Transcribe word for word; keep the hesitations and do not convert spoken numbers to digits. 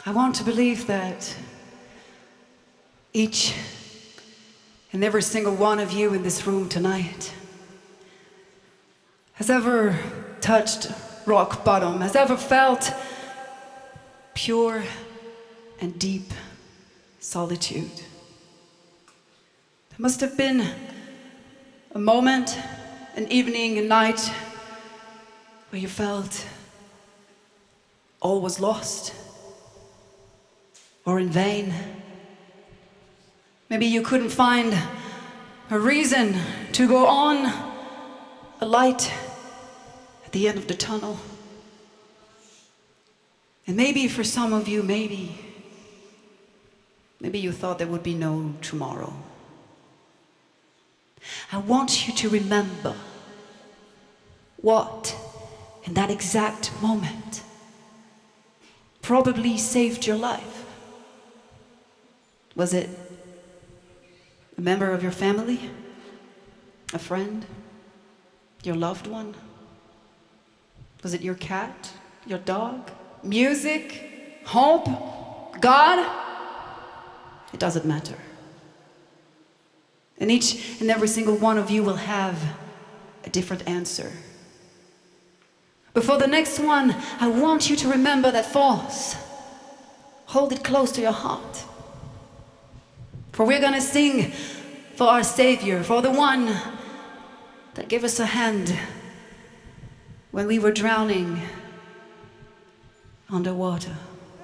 I want to believe that each and every single one of you in this room tonight has ever touched rock bottom, has ever felt pure and deep solitude. There must have been a moment, an evening, a night where you felt all was lost or in vain. Maybe you couldn't find a reason to go on, a light at the end of the tunnel. And maybe for some of you, maybe, maybe you thought there would be no tomorrow. I want you to remember what, in that exact moment, probably saved your life. Was it a member of your family? A friend? Your loved one? Was it your cat? Your dog? Music? Hope? God? It doesn't matter. And each and every single one of you will have a different answer. But for the next one, I want you to remember that force. Hold it close to your heart. For we're gonna sing for our Savior, for the one that gave us a hand when we were drowning underwater.